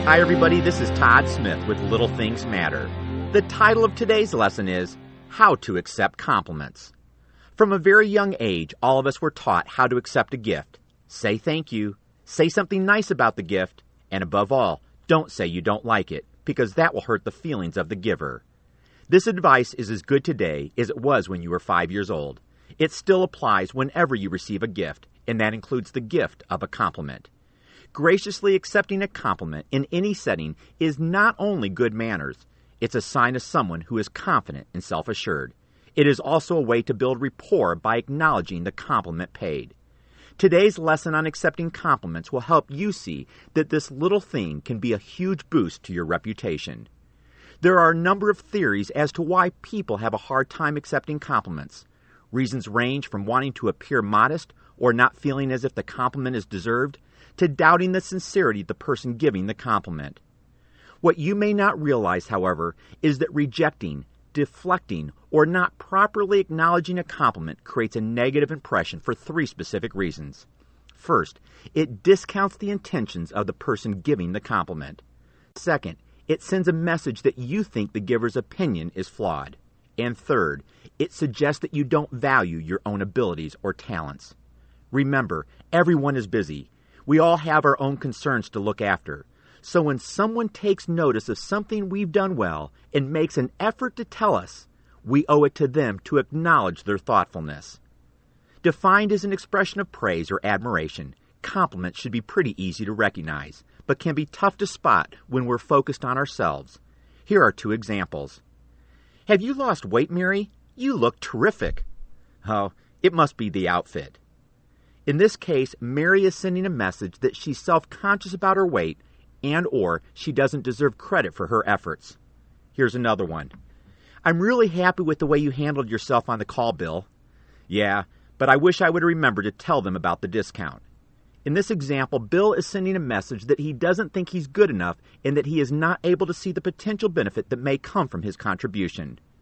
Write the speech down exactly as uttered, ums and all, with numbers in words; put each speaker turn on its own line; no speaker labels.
Hi, everybody. This is Todd Smith with Little Things Matter. The title of today's lesson is How to Accept Compliments. From a very young age, all of us were taught how to accept a gift. Say thank you, say something nice about the gift, and above all, don't say you don't like it, because that will hurt the feelings of the giver. This advice is as good today as it was when you were five years old. It still applies whenever you receive a gift, and that includes the gift of a compliment. Graciously accepting a compliment in any setting is not only good manners, it's a sign of someone who is confident and self-assured. It is also a way to build rapport by acknowledging the compliment paid. Today's lesson on accepting compliments will help you see that this little thing can be a huge boost to your reputation. There are a number of theories as to why people have a hard time accepting compliments. Reasons range from wanting to appear modest or not feeling as if the compliment is deserved, to doubting the sincerity of the person giving the compliment. What you may not realize, however, is that rejecting, deflecting, or not properly acknowledging a compliment creates a negative impression for three specific reasons. First, it discounts the intentions of the person giving the compliment. Second, it sends a message that you think the giver's opinion is flawed. And third, it suggests that you don't value your own abilities or talents. Remember, everyone is busy. We all have our own concerns to look after. So when someone takes notice of something we've done well and makes an effort to tell us, we owe it to them to acknowledge their thoughtfulness. Defined as an expression of praise or admiration, compliments should be pretty easy to recognize, but can be tough to spot when we're focused on ourselves. Here are two examples. Have you lost weight, Mary? You look terrific. Oh, it must be the outfit. In this case, Mary is sending a message that she's self-conscious about her weight and or she doesn't deserve credit for her efforts. Here's another one. I'm really happy with the way you handled yourself on the call, Bill. Yeah, but I wish I would remember to tell them about the discount. In this example, Bill is sending a message that he doesn't think he's good enough and that he is not able to see the potential benefit that may come from his contribution.